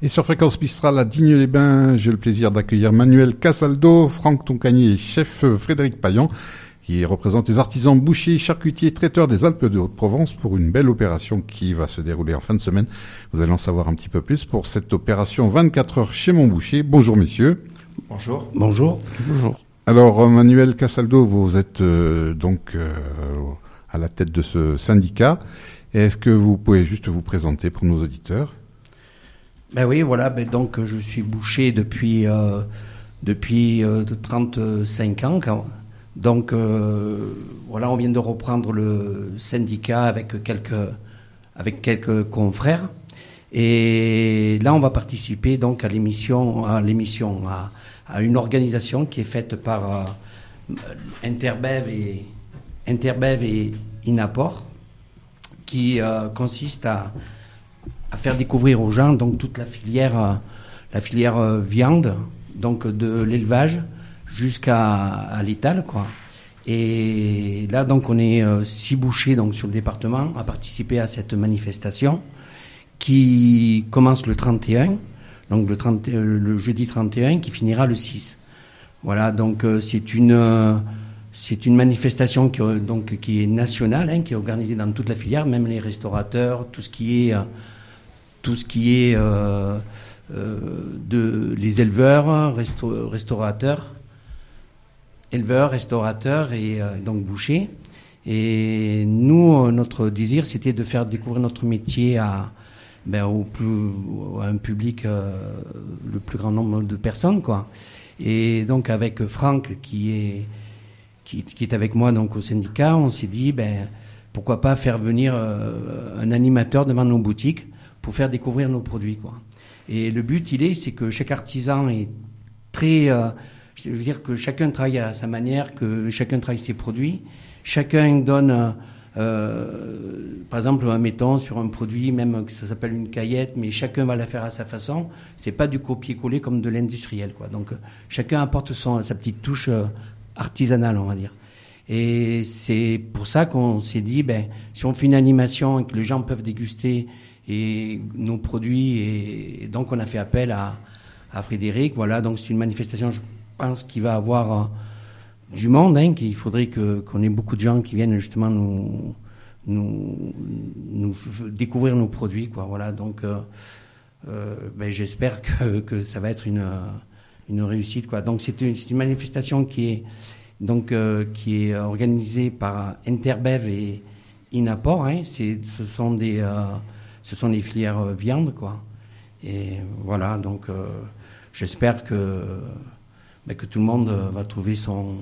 Et sur Fréquence Mistral à Digne-les-Bains, j'ai le plaisir d'accueillir Manuel Casaldo, Franck Toncagnier et chef Frédéric Payan, qui représente les artisans bouchers, charcutiers, traiteurs des Alpes de Haute-Provence pour une belle opération qui va se dérouler en fin de semaine. Vous allez en savoir un petit peu plus pour cette opération 24 heures chez mon boucher. Bonjour messieurs. Bonjour. Bonjour. Bonjour. Alors Manuel Casaldo, vous êtes à la tête de ce syndicat. Est-ce que vous pouvez juste vous présenter pour nos auditeurs ? Ben oui, voilà. Donc je suis boucher depuis 35 ans. Donc voilà, on vient de reprendre le syndicat avec quelques confrères. Et là, on va participer donc à une organisation qui est faite par Interbev et Inaport, qui consiste à faire découvrir aux gens donc toute la filière viande, donc de l'élevage jusqu'à l'étal, quoi. Et là, donc, on est 6 bouchers donc sur le département à participer à cette manifestation qui commence le 31, donc le jeudi 31, qui finira le 6. Voilà, donc c'est une manifestation qui est nationale, qui est organisée dans toute la filière, même les restaurateurs, tout ce qui est les éleveurs, restaurateurs et donc bouchers. Et nous, notre désir, c'était de faire découvrir notre métier à un public, le plus grand nombre de personnes, quoi. Et donc avec Franck qui est avec moi donc au syndicat, on s'est dit pourquoi pas faire venir un animateur devant nos boutiques pour faire découvrir nos produits, quoi. Et le but, c'est que chaque artisan est très, je veux dire que chacun travaille à sa manière, que chacun travaille ses produits, chacun donne, par exemple, mettons sur un produit, même que ça s'appelle une caillette, mais chacun va la faire à sa façon. C'est pas du copier-coller comme de l'industriel, quoi. Donc chacun apporte sa petite touche artisanale, on va dire. Et c'est pour ça qu'on s'est dit, si on fait une animation et que les gens peuvent déguster et nos produits, et donc on a fait appel à Frédéric. Voilà, donc c'est une manifestation, je pense, qui va avoir du monde, qu'il faudrait qu'on ait beaucoup de gens qui viennent justement nous découvrir nos produits, quoi. Voilà, donc j'espère que ça va être une réussite, quoi. Donc c'est une manifestation qui est organisée par Interbev et Inaport, ce sont des filières viande, quoi. Et voilà, donc j'espère que tout le monde va trouver son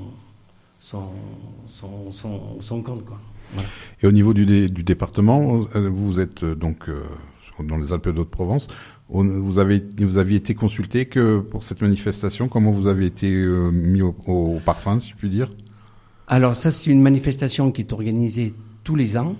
compte, quoi. Voilà. Et au niveau du département, vous êtes donc dans les Alpes de Haute-Provence. Vous aviez été consulté que pour cette manifestation. Comment vous avez été mis au parfum, si je puis dire? Alors ça, c'est une manifestation qui est organisée tous les ans.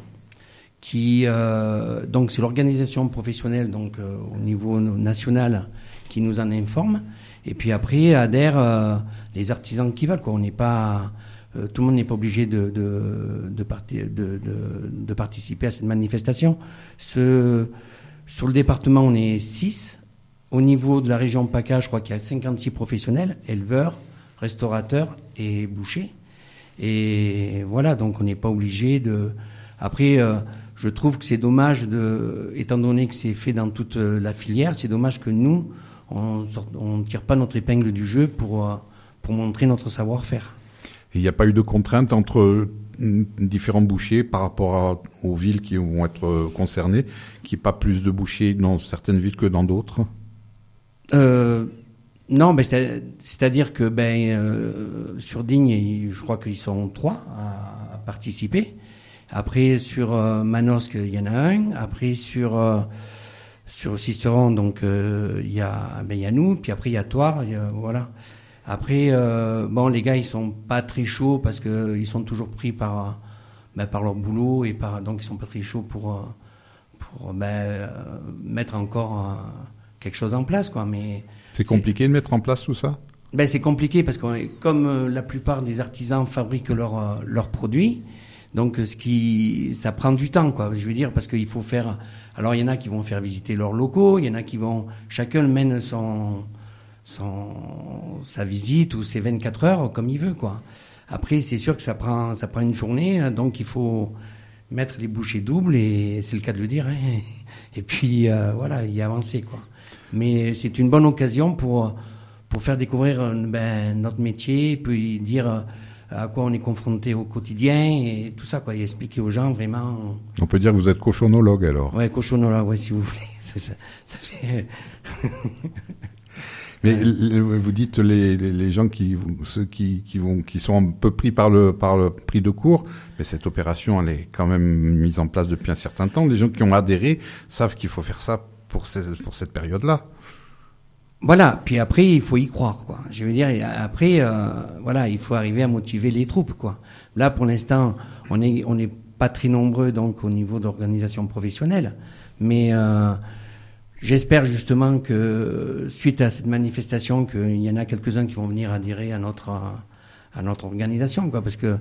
Donc c'est l'organisation professionnelle au niveau national qui nous en informe, et puis après adhèrent les artisans qui veulent, quoi. On n'est pas tout le monde n'est pas obligé de participer à cette manifestation. Sur le département, on est 6. Au niveau de la région PACA, je crois qu'il y a 56 professionnels, éleveurs, restaurateurs et bouchers. Et voilà, donc on n'est pas obligé de. Après, je trouve que c'est dommage étant donné que c'est fait dans toute la filière, c'est dommage que nous, on tire pas notre épingle du jeu pour montrer notre savoir-faire. Il n'y a pas eu de contrainte entre différents bouchers par rapport aux villes qui vont être concernées, qu'il n'y ait pas plus de bouchers dans certaines villes que dans d'autres? Non, c'est-à-dire que sur Digne, je crois qu'ils sont 3 à participer. Après, sur Manosque, il y en a un. Après, sur Sisteron, donc il y a nous. Puis après, il y a Thouars. Voilà. Après, les gars, ils sont pas très chauds parce que ils sont toujours pris par leur boulot et donc ils sont pas très chauds pour mettre encore quelque chose en place, quoi. Mais c'est compliqué de mettre en place tout ça? C'est compliqué parce que comme la plupart des artisans fabriquent leurs produits. Donc ça prend du temps, quoi. Je veux dire, parce qu'il faut faire. Alors il y en a qui vont faire visiter leurs locaux, il y en a qui vont. Chacun mène sa visite ou ses 24 heures comme il veut, quoi. Après, c'est sûr que ça prend une journée, donc il faut mettre les bouchées doubles, et c'est le cas de le dire, hein. Et puis voilà, y avancer, quoi. Mais c'est une bonne occasion pour faire découvrir notre métier, puis dire à quoi on est confronté au quotidien et tout ça, quoi, et expliquer aux gens vraiment. On peut dire que vous êtes cochonologue alors. Ouais, cochonologue, ouais, si vous voulez. Ça fait. Mais vous dites les gens ceux qui sont un peu pris par le prix de cours, mais cette opération elle est quand même mise en place depuis un certain temps. Les gens qui ont adhéré savent qu'il faut faire ça pour cette période-là. Voilà. Puis après il faut y croire, quoi. Je veux dire, après voilà, il faut arriver à motiver les troupes, quoi. Là pour l'instant on n'est pas très nombreux, donc au niveau d'organisation professionnelle, mais j'espère justement que suite à cette manifestation, qu'il y en a quelques-uns qui vont venir adhérer à notre organisation, quoi, parce que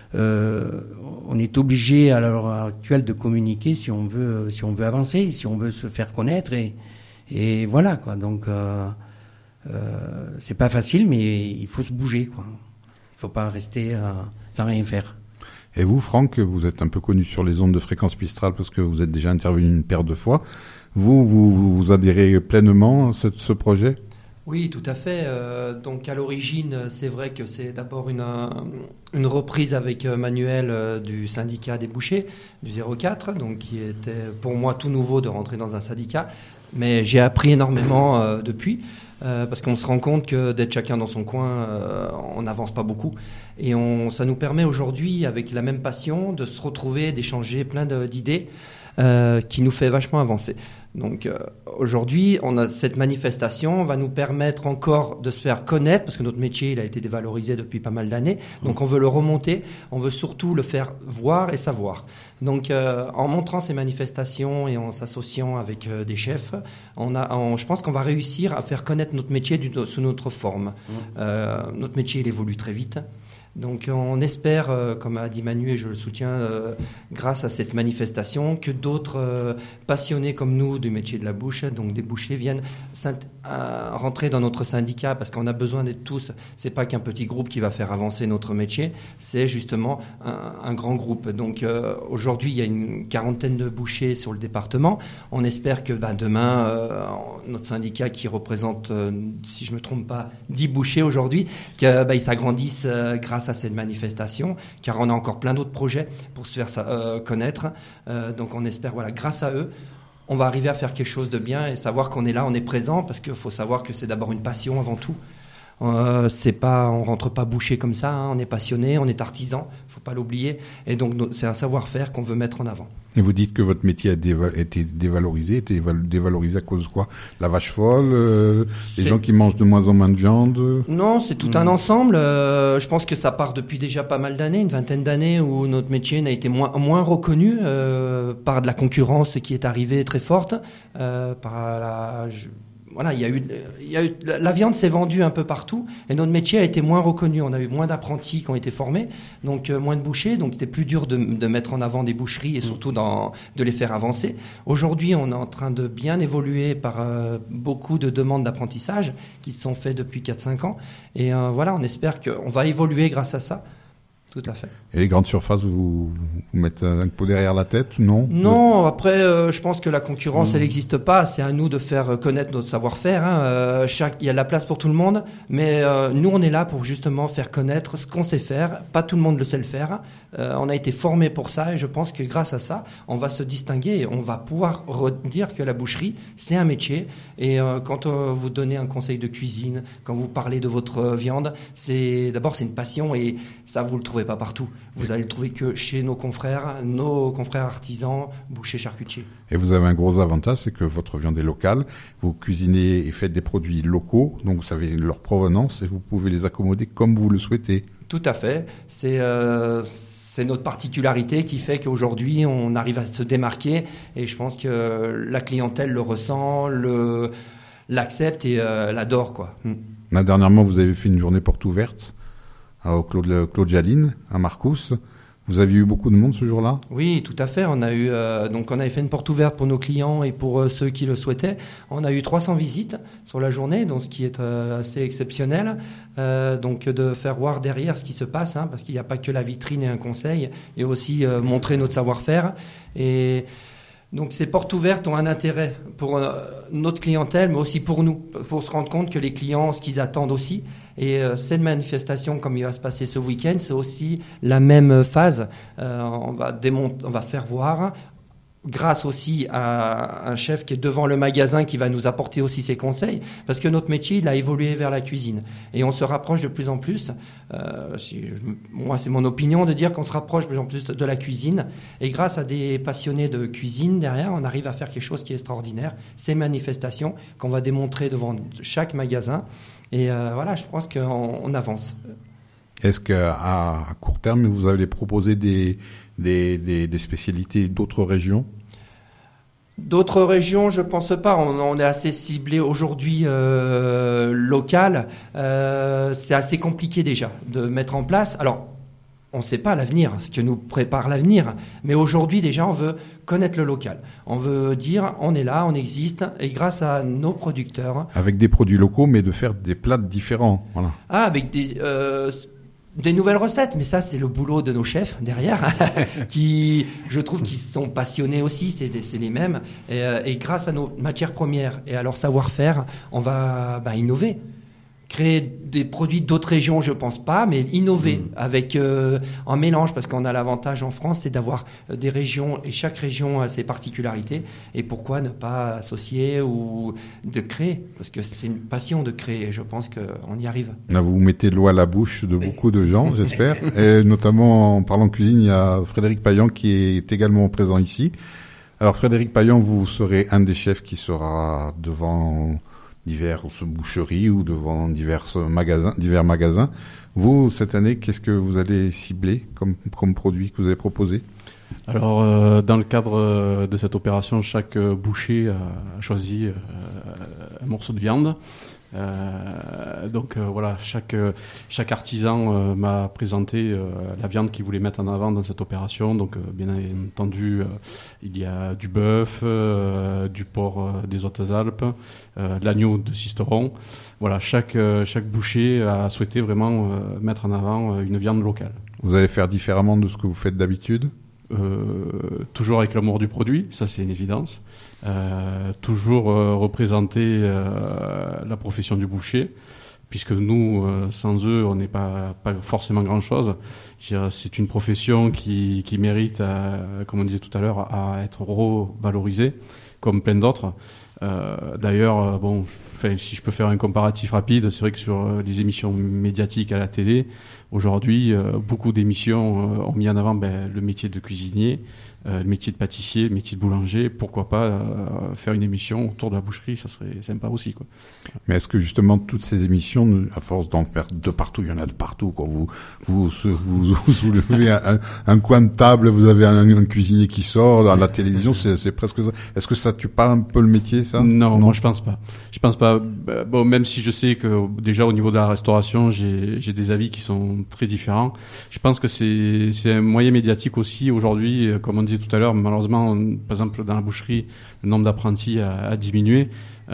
on est obligé à l'heure actuelle de communiquer si on veut avancer, si on veut se faire connaître, et voilà, quoi. Donc c'est pas facile, mais il faut se bouger, quoi. Il faut pas rester sans rien faire. Et vous, Franck, vous êtes un peu connu sur les ondes de Fréquence Mistral parce que vous êtes déjà intervenu une paire de fois. Vous adhérez pleinement à ce projet ? Oui, tout à fait. Donc à l'origine, c'est vrai que c'est d'abord une reprise avec Manuel du syndicat des bouchers, du 04, donc qui était pour moi tout nouveau de rentrer dans un syndicat. Mais j'ai appris énormément depuis, parce qu'on se rend compte que d'être chacun dans son coin, on n'avance pas beaucoup. Et ça nous permet aujourd'hui, avec la même passion, de se retrouver, d'échanger plein d'idées qui nous fait vachement avancer. Donc aujourd'hui, cette manifestation va nous permettre encore de se faire connaître, parce que notre métier il a été dévalorisé depuis pas mal d'années. Donc on veut le remonter, on veut surtout le faire voir et savoir. Donc en montrant ces manifestations et en s'associant avec des chefs, je pense qu'on va réussir à faire connaître notre métier sous notre forme. Notre métier il évolue très vite. Donc on espère, comme a dit Manu et je le soutiens, grâce à cette manifestation, que d'autres passionnés comme nous du métier de la bouche, donc des bouchers, viennent rentrer dans notre syndicat, parce qu'on a besoin d'être tous. C'est pas qu'un petit groupe qui va faire avancer notre métier, c'est justement un grand groupe. Donc aujourd'hui il y a une quarantaine de bouchers sur le département. On espère que demain notre syndicat qui représente, si je me trompe pas, 10 bouchers aujourd'hui, qu'ils s'agrandissent grâce à cette manifestation, car on a encore plein d'autres projets pour se faire connaître. Donc on espère, grâce à eux, on va arriver à faire quelque chose de bien et savoir qu'on est là, on est présent, parce qu'il faut savoir que c'est d'abord une passion avant tout. On rentre pas boucher comme ça, hein, on est passionné, on est artisan, faut pas l'oublier, et donc c'est un savoir-faire qu'on veut mettre en avant. Et vous dites que votre métier a été dévalorisé à cause de quoi ? La vache folle, les gens qui mangent de moins en moins de viande ? Non, c'est tout un ensemble. Je pense que ça part depuis déjà pas mal d'années, une vingtaine d'années, où notre métier n'a été moins reconnu par de la concurrence qui est arrivée très forte, il y a eu la viande s'est vendue un peu partout et notre métier a été moins reconnu. On a eu moins d'apprentis qui ont été formés, donc moins de bouchers, donc c'était plus dur de mettre en avant des boucheries et surtout de les faire avancer. Aujourd'hui, on est en train de bien évoluer par beaucoup de demandes d'apprentissage qui se sont faites depuis 4-5 ans et on espère qu'on va évoluer grâce à ça. Tout à fait. Et les grandes surfaces, vous mettez un pot derrière la tête, non ? Non, après, je pense que la concurrence, elle n'existe pas. C'est à nous de faire connaître notre savoir-faire. Hein. Il y a de la place pour tout le monde, mais nous, on est là pour justement faire connaître ce qu'on sait faire. Pas tout le monde le sait le faire. On a été formés pour ça et je pense que grâce à ça, on va se distinguer et on va pouvoir redire que la boucherie, c'est un métier. Et quand vous donnez un conseil de cuisine, quand vous parlez de votre viande, d'abord c'est une passion et ça, vous le trouvez pas partout. Vous allez le trouver que chez nos confrères artisans, bouchers, charcutiers. Et vous avez un gros avantage, c'est que votre viande est locale. Vous cuisinez et faites des produits locaux, donc vous savez leur provenance et vous pouvez les accommoder comme vous le souhaitez. Tout à fait. C'est notre particularité qui fait qu'aujourd'hui, on arrive à se démarquer. Et je pense que la clientèle le ressent, l'accepte et l'adore, quoi. Dernièrement, vous avez fait une journée porte ouverte au Claude Jaline, à Marcous. Vous avez eu beaucoup de monde ce jour-là ? Oui, tout à fait. On avait fait une porte ouverte pour nos clients et pour ceux qui le souhaitaient. On a eu 300 visites sur la journée, donc ce qui est assez exceptionnel. Donc de faire voir derrière ce qui se passe, parce qu'il n'y a pas que la vitrine et un conseil, et aussi montrer notre savoir-faire. Et donc ces portes ouvertes ont un intérêt pour notre clientèle, mais aussi pour nous, pour se rendre compte que les clients, ce qu'ils attendent aussi. Et cette manifestation, comme il va se passer ce week-end, c'est aussi la même phase. On va faire voir, grâce aussi à un chef qui est devant le magasin, qui va nous apporter aussi ses conseils, parce que notre métier, il a évolué vers la cuisine. Et on se rapproche de plus en plus, moi c'est mon opinion de dire qu'on se rapproche de plus en plus de la cuisine, et grâce à des passionnés de cuisine derrière, on arrive à faire quelque chose qui est extraordinaire, ces manifestations qu'on va démontrer devant chaque magasin. Et voilà, je pense qu'on avance. Est-ce qu'à court terme, vous allez proposer des spécialités d'autres régions ? D'autres régions, je pense pas. On est assez ciblé aujourd'hui local. C'est assez compliqué déjà de mettre en place. Alors, on ne sait pas l'avenir, ce que nous prépare l'avenir. Mais aujourd'hui, déjà, on veut connaître le local. On veut dire, on est là, on existe, et grâce à nos producteurs. Avec des produits locaux, mais de faire des plats différents. Voilà. Avec des nouvelles recettes, mais ça c'est le boulot de nos chefs derrière, qui, je trouve, qu'ils sont passionnés aussi, c'est les mêmes, et grâce à nos matières premières et à leur savoir-faire, on va innover. Créer des produits d'autres régions, je pense pas, mais innover avec un mélange, parce qu'on a l'avantage en France, c'est d'avoir des régions, et chaque région a ses particularités. Et pourquoi ne pas associer ou de créer, parce que c'est une passion de créer, et je pense qu'on y arrive. Là, vous mettez de l'eau à la bouche de beaucoup de gens, j'espère. Et notamment, en parlant cuisine, il y a Frédéric Payan qui est également présent ici. Alors, Frédéric Payan, vous serez un des chefs qui sera devant diverses boucheries ou devant divers magasins. Vous, cette année, qu'est-ce que vous allez cibler comme produit que vous avez proposé ? Alors, dans le cadre de cette opération, chaque boucher a choisi un morceau de viande. Donc voilà, chaque artisan m'a présenté la viande qu'il voulait mettre en avant dans cette opération. Donc bien entendu, il y a du bœuf, du porc des Hautes-Alpes, l'agneau de Sisteron. Voilà, chaque boucher a souhaité vraiment mettre en avant une viande locale. Vous allez faire différemment de ce que vous faites d'habitude ? Toujours avec l'amour du produit, ça c'est une évidence. Toujours représenter la profession du boucher, puisque nous, sans eux, on n'est pas forcément grand-chose. C'est une profession qui mérite, comme on disait tout à l'heure, à être revalorisée, comme plein d'autres. D'ailleurs, si je peux faire un comparatif rapide, c'est vrai que sur les émissions médiatiques à la télé, aujourd'hui, beaucoup d'émissions ont mis en avant le métier de cuisinier, le métier de pâtissier, le métier de boulanger. Pourquoi pas faire une émission autour de la boucherie, ça serait sympa aussi, quoi. Mais est-ce que justement toutes ces émissions, à force d'en faire de partout, il y en a de partout, quoi. Vous soulevez un coin de table, vous avez un cuisinier qui sort à la télévision, c'est presque ça. Est-ce que ça tue pas un peu le métier, ça ? Non, moi je pense pas. Je pense pas. Bon, même si je sais que déjà au niveau de la restauration, j'ai des avis qui sont très différents. Je pense que c'est un moyen médiatique aussi aujourd'hui, comme on disait tout à l'heure. Malheureusement, par exemple dans la boucherie, le nombre d'apprentis a diminué.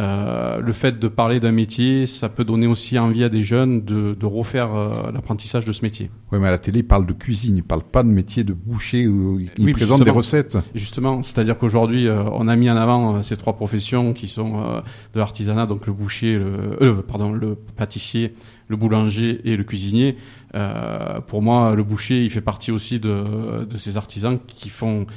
Le fait de parler d'un métier, ça peut donner aussi envie à des jeunes de refaire l'apprentissage de ce métier. Oui, mais à la télé, ils parlent de cuisine, ils parlent pas de métier de boucher, où ils présentent des recettes. Justement, c'est-à-dire qu'aujourd'hui, on a mis en avant ces trois professions qui sont de l'artisanat, donc le boucher, le pâtissier, le boulanger et le cuisinier. Pour moi, le boucher, il fait partie aussi de ces artisans qui font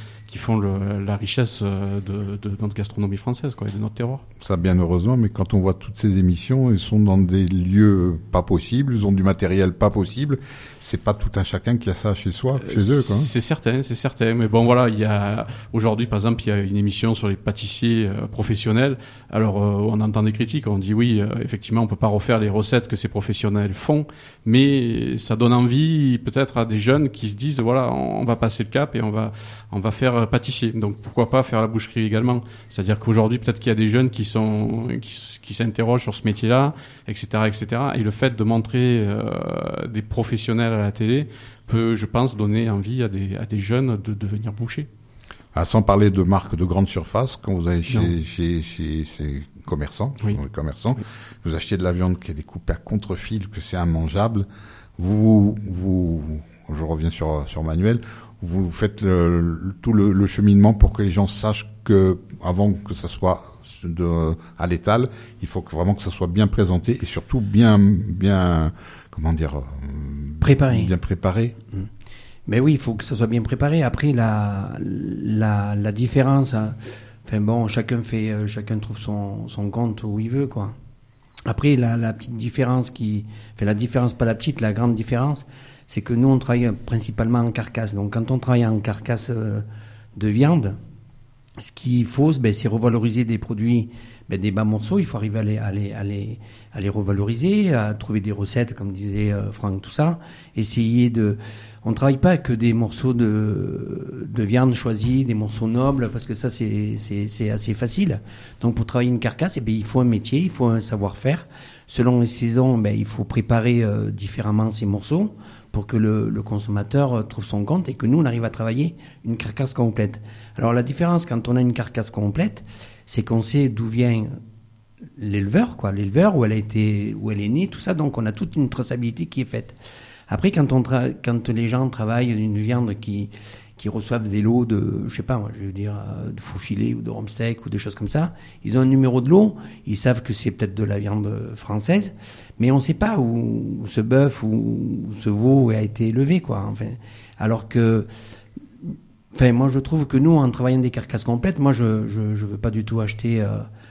la richesse de notre gastronomie française, quoi, et de notre terroir. Ça, bien heureusement, mais quand on voit toutes ces émissions, ils sont dans des lieux pas possibles, ils ont du matériel pas possible. C'est pas tout un chacun qui a ça chez eux, quoi. C'est certain. Mais bon, voilà, aujourd'hui, par exemple, il y a une émission sur les pâtissiers professionnels. Alors, on entend des critiques, on dit oui, effectivement, on peut pas refaire les recettes que ces professionnels font, mais ça donne envie, peut-être, à des jeunes qui se disent, voilà, on va passer le cap et on va faire pâtissier. Donc pourquoi pas faire la boucherie également. C'est-à-dire qu'aujourd'hui, peut-être qu'il y a des jeunes qui s'interrogent sur ce métier-là, etc., etc. Et le fait de montrer des professionnels à la télé peut, je pense, donner envie à des jeunes de devenir bouchers. Ah, sans parler de marques de grande surface, quand vous allez chez ces commerçants, oui. Vous achetez de la viande qui est découpée à contre-fil, que c'est immangeable. Je reviens sur Manuel, vous faites tout le cheminement pour que les gens sachent que, avant que ça soit à l'étal, il faut vraiment que ça soit bien présenté et surtout bien, comment dire, préparé. Bien préparé. Mais oui, il faut que ça soit bien préparé. Après, la différence, enfin bon, chacun trouve son compte où il veut, quoi. Après, la petite différence la grande différence, c'est que nous, on travaille principalement en carcasse. Donc, quand on travaille en carcasse de viande, ce qu'il faut, c'est revaloriser des produits, des bas morceaux. Il faut arriver à les revaloriser, à trouver des recettes, comme disait Franck, tout ça. On travaille pas que des morceaux de viande choisis, des morceaux nobles, parce que ça, c'est assez facile. Donc, pour travailler une carcasse, il faut un métier, il faut un savoir-faire. Selon les saisons, il faut préparer différemment ces morceaux pour que le consommateur trouve son compte et que nous, on arrive à travailler une carcasse complète. Alors, la différence, quand on a une carcasse complète, c'est qu'on sait d'où vient l'éleveur, où elle est née, tout ça. Donc, on a toute une traçabilité qui est faite. Après, quand les gens travaillent une viande qui reçoivent des lots de, de faux filet ou de rhum steak ou des choses comme ça, ils ont un numéro de lot, ils savent que c'est peut-être de la viande française, mais on ne sait pas où ce bœuf ou ce veau a été élevé, quoi. Enfin, alors que, moi, je trouve que nous, en travaillant des carcasses complètes, moi, je veux pas du tout acheter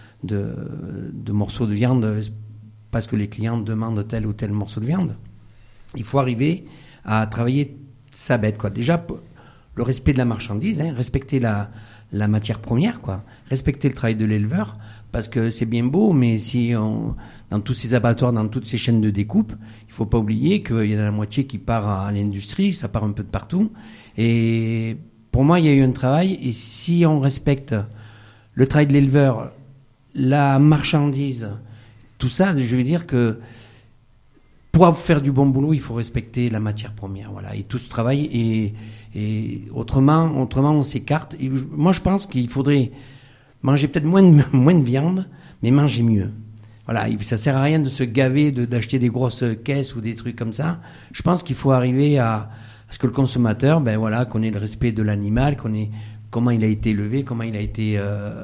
de morceaux de viande parce que les clients demandent tel ou tel morceau de viande. Il faut arriver à travailler sa bête, quoi. Déjà, le respect de la marchandise, respecter la matière première, quoi. Respecter le travail de l'éleveur, parce que c'est bien beau, mais dans tous ces abattoirs, dans toutes ces chaînes de découpe, il faut pas oublier qu'il y en a la moitié qui part à l'industrie, ça part un peu de partout. Et pour moi, il y a eu un travail, et si on respecte le travail de l'éleveur, la marchandise, tout ça, je veux dire que pour faire du bon boulot, il faut respecter la matière première, voilà. Et tout ce travail, et autrement, on s'écarte. Et moi, je pense qu'il faudrait manger peut-être moins de viande, mais manger mieux. Voilà. Ça sert à rien de se gaver, d'acheter des grosses caisses ou des trucs comme ça. Je pense qu'il faut arriver à ce que le consommateur, qu'on ait le respect de l'animal, qu'on ait comment il a été élevé, comment il a été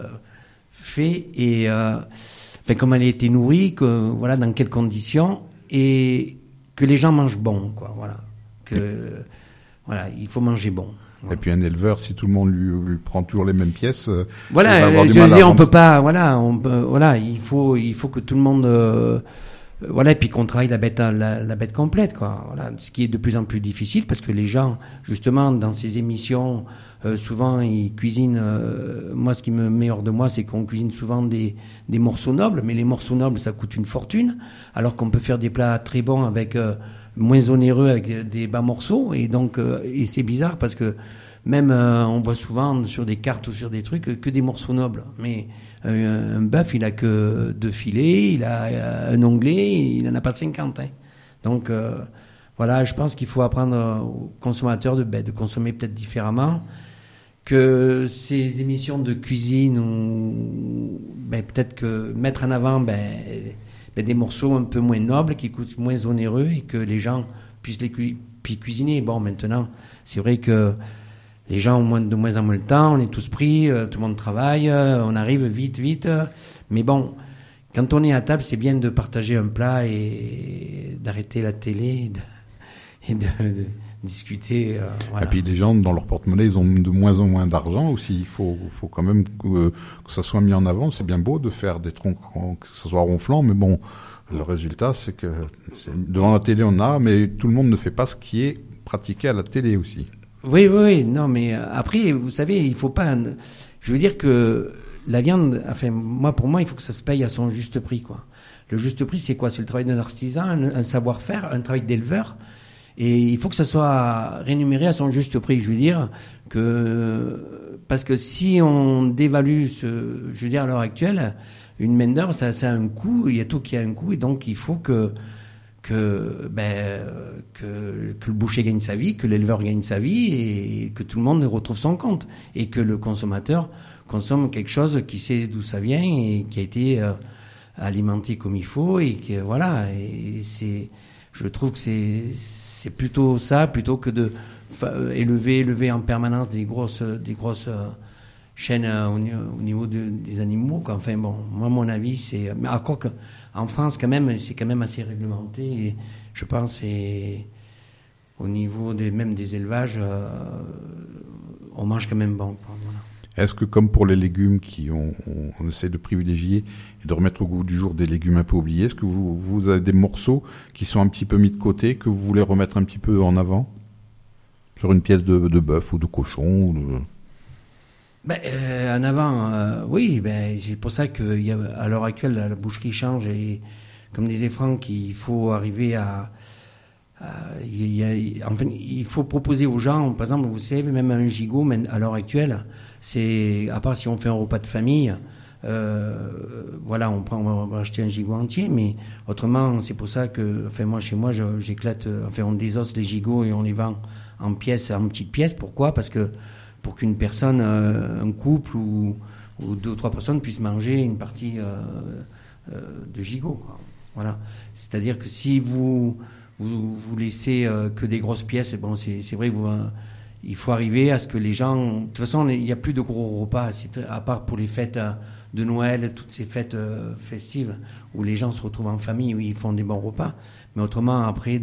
fait et comment il a été nourri, dans quelles conditions. Et que les gens mangent bon, quoi, voilà. Il faut manger bon. Voilà. Et puis un éleveur, si tout le monde lui prend toujours les mêmes pièces, il va avoir du mal à on peut pas, il faut que tout le monde, et puis qu'on travaille la bête complète, quoi. Voilà, ce qui est de plus en plus difficile parce que les gens, justement, dans ces émissions, souvent ils cuisinent. Moi, ce qui me met hors de moi, c'est qu'on cuisine souvent des morceaux nobles, mais les morceaux nobles, ça coûte une fortune, alors qu'on peut faire des plats très bons avec moins onéreux avec des bas morceaux, et donc et c'est bizarre parce que même on voit souvent sur des cartes ou sur des trucs que des morceaux nobles, mais un bœuf, il a que 2 filets, il a un onglet, il en a pas 50. Donc je pense qu'il faut apprendre aux consommateurs de consommer peut-être différemment, que ces émissions de cuisine ou peut-être que mettre en avant des morceaux un peu moins nobles, qui coûtent moins onéreux, et que les gens puissent puis cuisiner. Bon, maintenant, c'est vrai que les gens ont de moins en moins de temps, on est tous pris, tout le monde travaille, on arrive vite. Mais bon, quand on est à table, c'est bien de partager un plat et d'arrêter la télé et de discuter. Et puis les gens, dans leur porte-monnaie, ils ont de moins en moins d'argent aussi. Il faut quand même que ça soit mis en avant. C'est bien beau de faire des troncs, que ça soit ronflant, mais bon, le résultat, c'est que devant la télé, on a, mais tout le monde ne fait pas ce qui est pratiqué à la télé aussi. Oui. Non, mais après, vous savez, il faut pas. Je veux dire que la viande, pour moi, il faut que ça se paye à son juste prix, quoi. Le juste prix, c'est quoi? C'est le travail d'un artisan, un savoir-faire, un travail d'éleveur. Et il faut que ça soit rémunéré à son juste prix. Je veux dire parce que si on dévalue je veux dire, à l'heure actuelle, une main d'œuvre, ça a un coût. Il y a tout qui a un coût, et donc il faut que le boucher gagne sa vie, que l'éleveur gagne sa vie, et que tout le monde retrouve son compte, et que le consommateur consomme quelque chose qui sait d'où ça vient et qui a été alimenté comme il faut, et que voilà. Et je trouve que c'est plutôt ça, plutôt que de élever en permanence des grosses chaînes au niveau des animaux, quoi. Enfin bon, moi mon avis c'est, mais encore que en France quand même c'est quand même assez réglementé, et je pense au niveau même des élevages, on mange quand même bon, quoi. Voilà. Est-ce que, comme pour les légumes on essaie de privilégier et de remettre au goût du jour des légumes un peu oubliés, est-ce que vous avez des morceaux qui sont un petit peu mis de côté, que vous voulez remettre un petit peu en avant sur une pièce de bœuf ou de cochon en avant, oui. C'est pour ça qu'à l'heure actuelle, la boucherie change, et comme disait Franck, il faut arriver enfin, il faut proposer aux gens, par exemple, vous savez, même un gigot, même à l'heure actuelle, c'est, à part si on fait un repas de famille, voilà, on va acheter un gigot entier, mais autrement, c'est pour ça que, enfin, moi, chez moi, j'éclate, enfin, on désosse les gigots et on les vend en petites pièces. Pourquoi? Parce que, pour qu'une personne, un couple ou 2 ou 3 personnes puissent manger une partie, de gigot, quoi. Voilà. C'est-à-dire que si vous laissez que des grosses pièces, bon, c'est vrai que il faut arriver à ce que les gens, de toute façon, il n'y a plus de gros repas, à part pour les fêtes de Noël, toutes ces fêtes festives où les gens se retrouvent en famille, où ils font des bons repas. Mais autrement, après,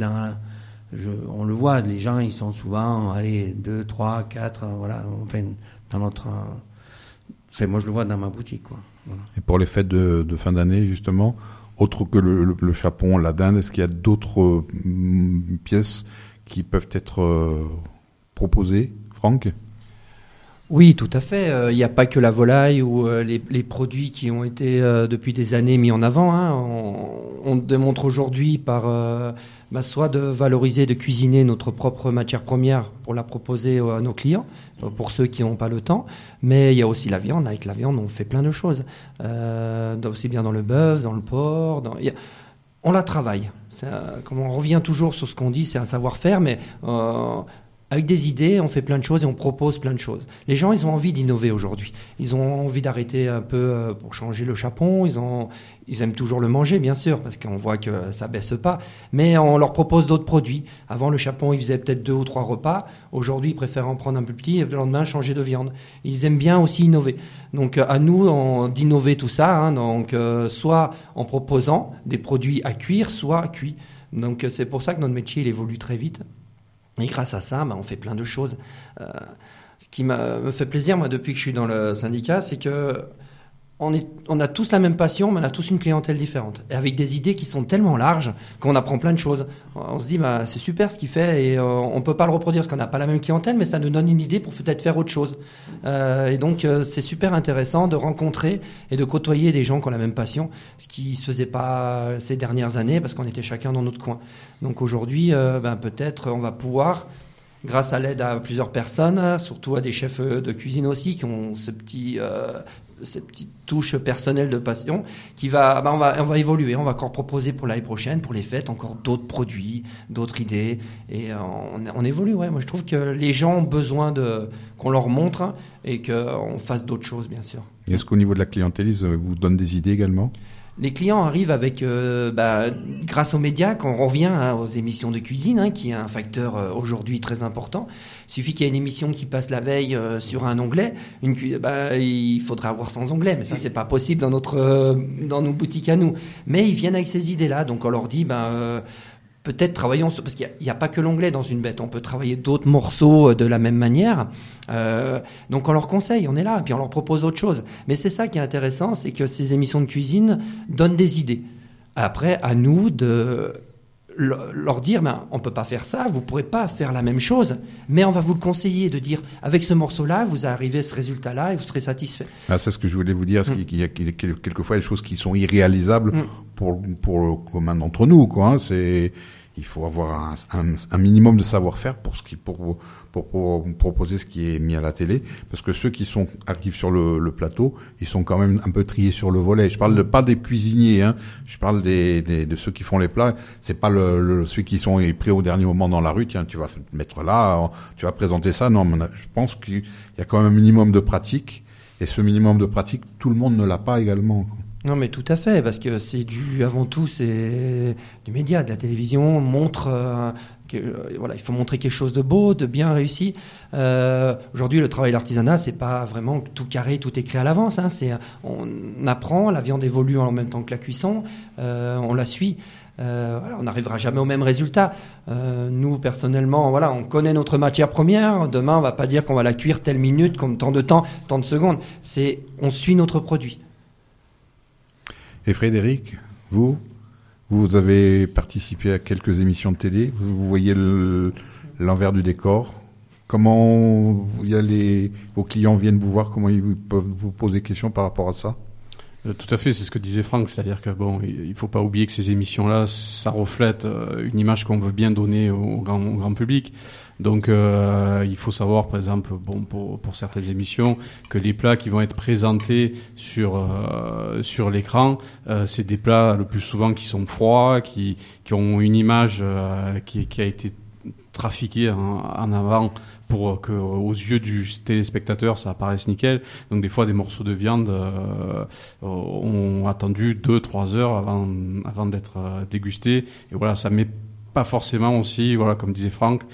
on le voit, les gens, ils sont souvent, 2, 3, 4, voilà, enfin, dans notre, enfin, moi je le vois dans ma boutique, quoi. Voilà. Et pour les fêtes de fin d'année, justement, autre que le chapon, la dinde, est-ce qu'il y a d'autres pièces qui peuvent être proposées, Franck? Oui, tout à fait. Il n'y a pas que la volaille ou les produits qui ont été depuis des années mis en avant, hein. On démontre aujourd'hui par soit de valoriser, de cuisiner notre propre matière première pour la proposer à nos clients, pour ceux qui n'ont pas le temps. Mais il y a aussi la viande. Avec la viande, on fait plein de choses. Aussi bien dans le bœuf, dans le porc. On la travaille. Comme on revient toujours sur ce qu'on dit, c'est un savoir-faire, mais avec des idées, on fait plein de choses et on propose plein de choses. Les gens, ils ont envie d'innover aujourd'hui. Ils ont envie d'arrêter un peu pour changer le chapon. Ils aiment toujours le manger, bien sûr, parce qu'on voit que ça baisse pas. Mais on leur propose d'autres produits. Avant, le chapon, ils faisaient peut-être 2 ou 3 repas. Aujourd'hui, ils préfèrent en prendre un peu petit et le lendemain, changer de viande. Ils aiment bien aussi innover. Donc, à nous d'innover tout ça, hein, donc, soit en proposant des produits à cuire, soit cuits. Donc, c'est pour ça que notre métier, il évolue très vite. Et grâce à ça, on fait plein de choses. Ce qui me fait plaisir, moi, depuis que je suis dans le syndicat, c'est que on a tous la même passion, mais on a tous une clientèle différente. Et avec des idées qui sont tellement larges qu'on apprend plein de choses. On se dit, c'est super ce qu'il fait, et on ne peut pas le reproduire parce qu'on n'a pas la même clientèle, mais ça nous donne une idée pour peut-être faire autre chose. Et donc, c'est super intéressant de rencontrer et de côtoyer des gens qui ont la même passion, ce qui ne se faisait pas ces dernières années parce qu'on était chacun dans notre coin. Donc aujourd'hui, peut-être on va pouvoir, grâce à l'aide à plusieurs personnes, surtout à des chefs de cuisine aussi, qui ont ces petites touches personnelles de passion, on va évoluer. On va encore proposer pour l'année prochaine, pour les fêtes, encore d'autres produits, d'autres idées, et on évolue. Ouais. Moi, je trouve que les gens ont besoin qu'on leur montre et qu'on fasse d'autres choses, bien sûr. Est-ce qu'au niveau de la clientèle, ils vous donnent des idées également ? Les clients arrivent avec, grâce aux médias, quand on revient aux émissions de cuisine, qui est un facteur aujourd'hui très important. Il suffit qu'il y ait une émission qui passe la veille sur un onglet. Il faudrait avoir 100 onglets, mais ça c'est pas possible dans nos boutiques à nous. Mais ils viennent avec ces idées-là, donc on leur dit peut-être travaillons sur, parce qu'il n'y a pas que l'onglet dans une bête, on peut travailler d'autres morceaux de la même manière. Donc on leur conseille, on est là, et puis on leur propose autre chose. Mais c'est ça qui est intéressant, c'est que ces émissions de cuisine donnent des idées. Après, à nous de leur dire, on ne peut pas faire ça, vous ne pourrez pas faire la même chose, mais on va vous le conseiller, de dire, avec ce morceau-là, vous arrivez à ce résultat-là et vous serez satisfait. C'est ce que je voulais vous dire, qu'il y a quelquefois des choses qui sont irréalisables pour le commun d'entre nous, quoi. il faut avoir un minimum de savoir-faire pour proposer ce qui est mis à la télé, parce que ceux qui arrivent sur le plateau, ils sont quand même un peu triés sur le volet. Je parle pas des cuisiniers, hein. Je parle de ceux qui font les plats. C'est pas ceux qui sont pris au dernier moment dans la rue. Tiens, tu vas te mettre là, tu vas présenter ça. Non, je pense qu'il y a quand même un minimum de pratique, et ce minimum de pratique, tout le monde ne l'a pas également. Non, mais tout à fait, parce que avant tout, c'est du média, de la télévision. On montre il faut montrer quelque chose de beau, de bien réussi. Aujourd'hui, le travail de l'artisanat, c'est pas vraiment tout carré, tout écrit à l'avance. Hein. On apprend, la viande évolue en même temps que la cuisson, on la suit. On n'arrivera jamais au même résultat. Nous, personnellement, on connaît notre matière première. Demain, on va pas dire qu'on va la cuire telle minute, comme tant de temps, tant de secondes. On suit notre produit. Et Frédéric, vous avez participé à quelques émissions de télé. Vous voyez l'envers du décor. Comment vos clients viennent vous voir, comment ils peuvent vous poser des questions par rapport à ça? Tout à fait, c'est ce que disait Franck, c'est-à-dire que il faut pas oublier que ces émissions-là, ça reflète une image qu'on veut bien donner au grand public. Donc il faut savoir, par exemple, pour certaines émissions, que les plats qui vont être présentés sur l'écran, c'est des plats le plus souvent qui sont froids, qui ont une image qui a été trafiquée en avant pour que aux yeux du téléspectateur ça apparaisse nickel. Donc des fois des morceaux de viande ont attendu 2-3 heures avant d'être dégustés, et voilà, ça met pas forcément aussi, comme disait Franck,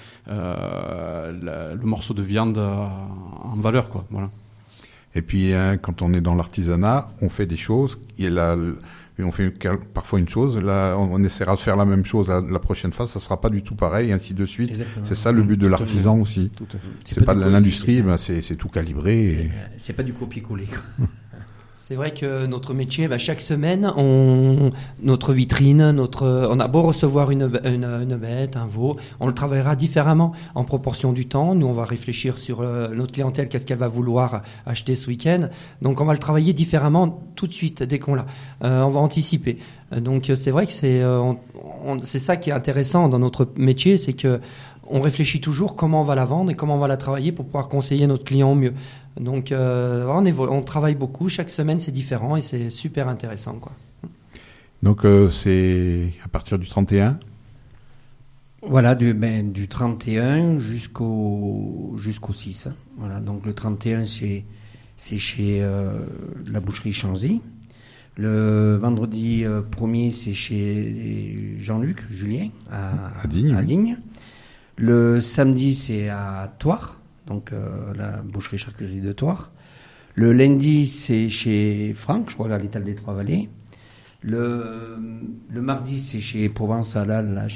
le morceau de viande en valeur, quoi. Voilà. Et puis quand on est dans l'artisanat, on fait des choses, on fait parfois une chose, là on essaiera de faire la même chose la prochaine fois, ça sera pas du tout pareil, et ainsi de suite. Exactement. C'est ça le but de l'artisan aussi. Tout à fait. C'est pas de l'industrie, c'est tout calibré. C'est pas du copier-coller, quoi. C'est vrai que notre métier, chaque semaine, notre vitrine, on a beau recevoir une bête, un veau, on le travaillera différemment en proportion du temps. Nous, on va réfléchir sur notre clientèle, qu'est-ce qu'elle va vouloir acheter ce week-end. Donc, on va le travailler différemment tout de suite, dès qu'on l'a. On va anticiper. Donc, c'est vrai que c'est ça qui est intéressant dans notre métier, c'est que on réfléchit toujours comment on va la vendre et comment on va la travailler pour pouvoir conseiller notre client au mieux. Donc, on travaille beaucoup. Chaque semaine, c'est différent et c'est super intéressant, quoi. Donc, c'est à partir du 31 ? Voilà, du 31 jusqu'au 6. Voilà, donc le 31, c'est chez la boucherie Chanzy. Le vendredi 1er, c'est chez Jean-Luc Julien à Digne. Le samedi, c'est à Thouars, donc la boucherie charcuterie de Thouars. Le lundi, c'est chez Franck, je crois, à l'étal des Trois-Vallées. Le mardi, c'est chez Provence Halal, là,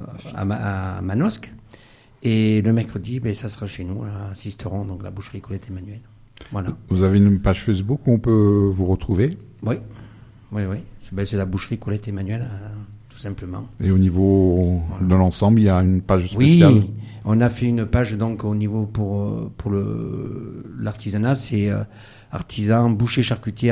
à Manosque. Et le mercredi, ça sera chez nous, à Sisteron, donc la boucherie Colette Emmanuel. Voilà. Vous avez une page Facebook où on peut vous retrouver ? Oui. C'est la boucherie Colette Emmanuel, tout simplement. Et au niveau de l'ensemble, il y a une page spéciale ? Oui, on a fait une page donc au niveau pour l'artisanat, c'est artisan boucher charcutier,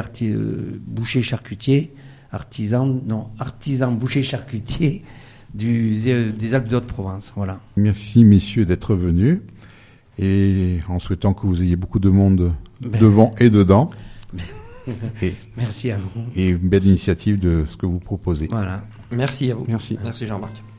artisan boucher charcutier des Alpes de Haute-Provence. Voilà. Merci messieurs d'être venus, et en souhaitant que vous ayez beaucoup de monde devant et dedans. Et merci à vous. Et une belle initiative de ce que vous proposez. Voilà. Merci à vous. Merci Jean-Marc.